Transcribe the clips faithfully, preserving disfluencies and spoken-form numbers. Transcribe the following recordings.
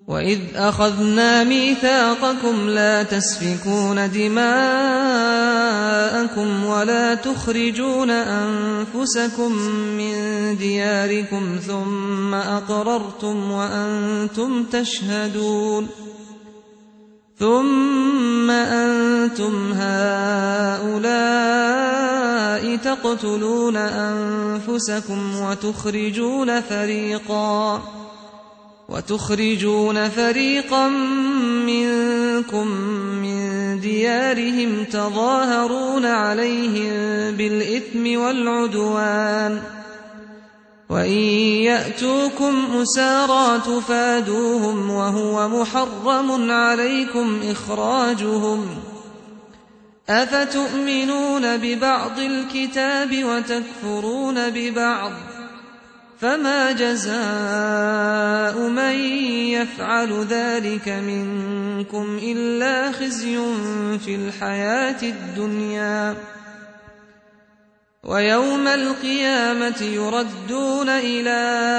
وإذ أخذنا ميثاقكم لا تسفكون دماءكم ولا تخرجون أنفسكم من دياركم ثم أقررتم وأنتم تشهدون ثم أنتم هؤلاء تقتلون أنفسكم وتخرجون فريقا وتخرجون فريقا منكم من ديارهم تظاهرون عليهم بالإثم والعدوان وإن يأتوكم أسارى تفادوهم وهو محرم عليكم إخراجهم أفتؤمنون ببعض الكتاب وتكفرون ببعض فما جزاء من يفعل ذلك منكم إلا خزي في الحياة الدنيا ويوم القيامة يردون إلى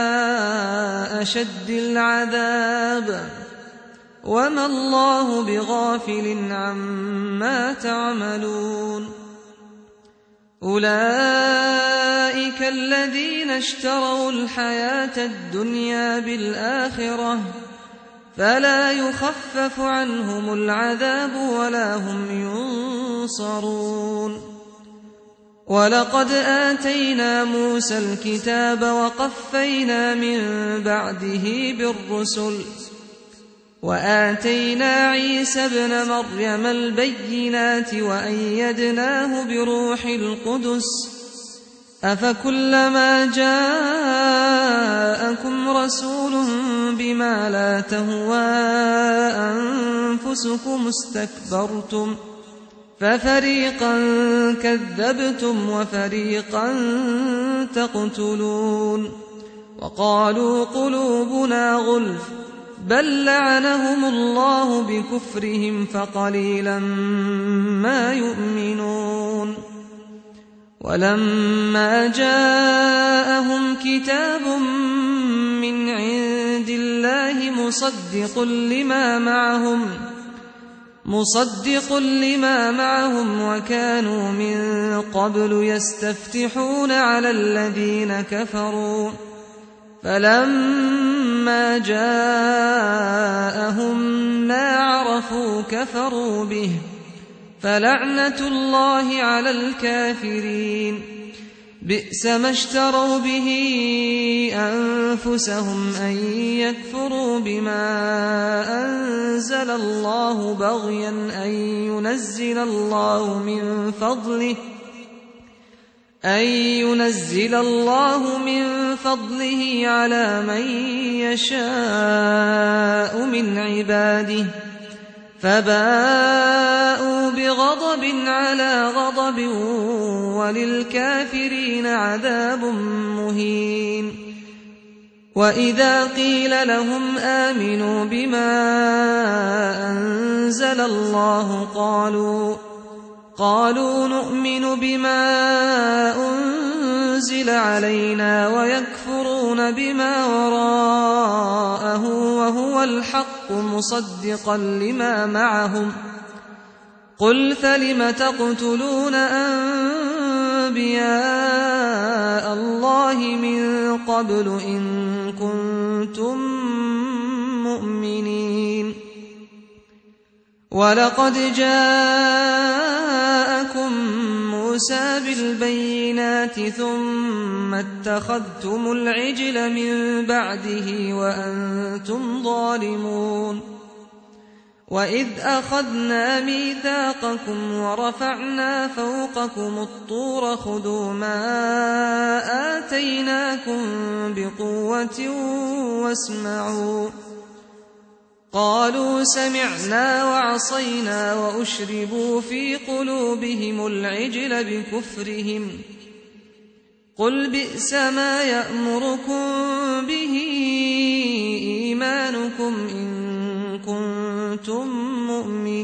أشد العذاب وما الله بغافل عما تعملون أولئك الذين اشتروا الحياة الدنيا بالآخرة فلا يخفف عنهم العذاب ولا هم ينصرون ولقد آتينا موسى الكتاب وقفينا من بعده بالرسل وآتينا عيسى ابن مريم البينات وأيدناه بروح القدس أفكلما جاءكم رسول بما لا تهوى أنفسكم استكبرتم ففريقا كذبتم وفريقا تقتلون وقالوا قلوبنا غلف بل لعنهم الله بكفرهم فقليلا ما يؤمنون ولما جاءهم كتاب من عند الله مصدق لما معهم مصدق لما معهم وكانوا من قبل يستفتحون على الذين كفروا فلما جاءهم ما عرفوا كفروا به فلعنة الله على الكافرين بئس ما اشتروا به أنفسهم أن يكفروا بما أنزل الله بغيا أن ينزل الله من فضله أن ينزل الله من فضله على من يشاء من عباده فباءوا بغضب على غضب وللكافرين عذاب مهين وإذا قيل لهم آمنوا بما أنزل الله قالوا قالوا نؤمن بما أنزل علينا ويكفرون بما وراءه وهو الحق مصدقا لما معهم قل فلم تقتلون أنبياء الله من قبل إن كنتم مؤمنين ولقد جاءكم موسى بالبينات ثم اتخذتم العجل من بعده وأنتم ظالمون وإذ أخذنا ميثاقكم ورفعنا فوقكم الطور خذوا ما آتيناكم بقوة واسمعوا قالوا سمعنا وعصينا وأشربوا في قلوبهم العجل بكفرهم قل بئس ما يأمركم به إيمانكم إن كنتم مؤمنين